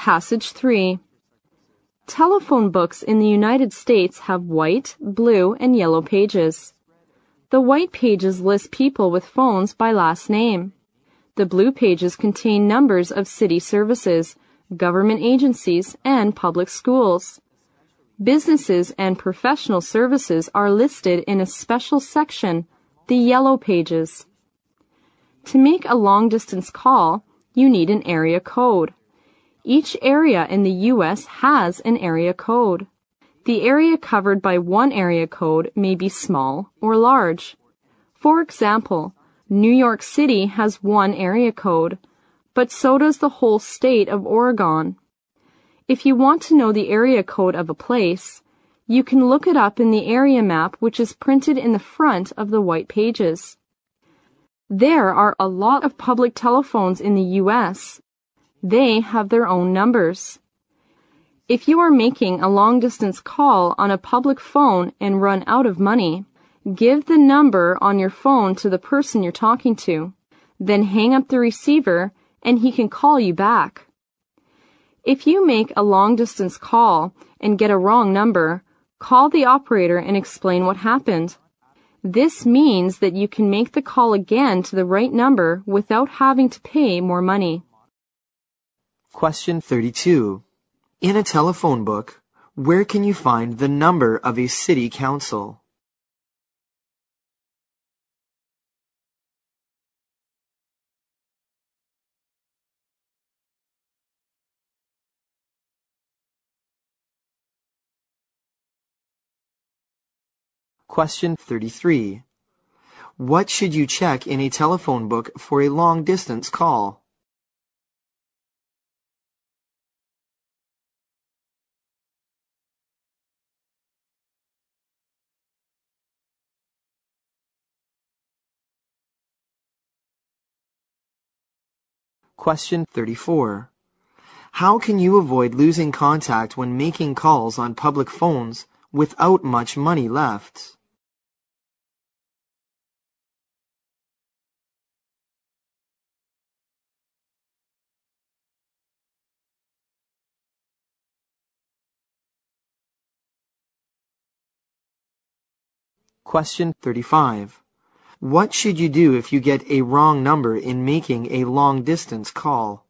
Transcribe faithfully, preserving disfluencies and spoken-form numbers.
Passage three. Telephone books in the United States have white, blue, and yellow pages. The white pages list people with phones by last name. The blue pages contain numbers of city services, government agencies, and public schools. Businesses and professional services are listed in a special section, the yellow pages. To make a long-distance call, you need an area code. Each area in the U S has an area code. The area covered by one area code may be small or large. For example, New York City has one area code, but so does the whole state of Oregon. If you want to know the area code of a place, you can look it up in the area map which is printed in the front of the white pages. There are a lot of public telephones in the U S. They have their own numbers. If you are making a long-distance call on a public phone and run out of money, give the number on your phone to the person you're talking to. Then hang up the receiver and he can call you back. If you make a long-distance call and get a wrong number, call the operator and explain what happened. This means that you can make the call again to the right number without having to pay more money. Question thirty-two. In a telephone book, where can you find the number of a city council? Question thirty-three. What should you check in a telephone book for a long-distance call? Question thirty-four. How can you avoid losing contact when making calls on public phones without much money left? Question thirty-five. What should you do if you get a wrong number in making a long-distance call?